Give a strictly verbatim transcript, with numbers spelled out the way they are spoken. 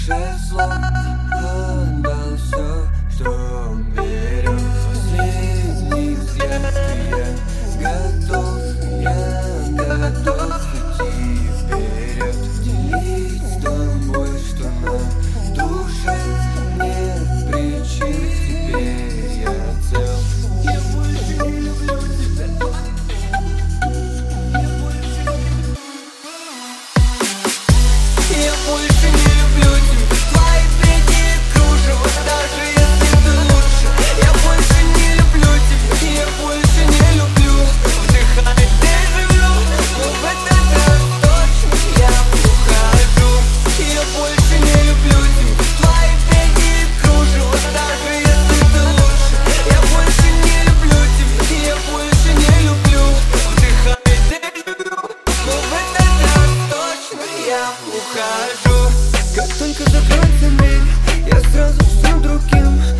душе зло отдал все, что он берет. Последний взгляд, и я готов, я готов идти вперед. Делить с тобой, что на душе нет причин. Теперь я цел. Я больше не люблю тебя. Я больше не люблю тебя. Твои песни кружево, даже если ты лучше. Я больше не люблю тебя. Я больше не люблю вдыхать дежавю. Но в этот раз точно я ухожу. Я больше не люблю тебя. Твои песни кружево, даже если ты лучше. Я больше не люблю тебя. Я больше не люблю вдыхать дежавю. Но в этот раз точно я ухожу. Как только закроется дверь, я сразу всем другим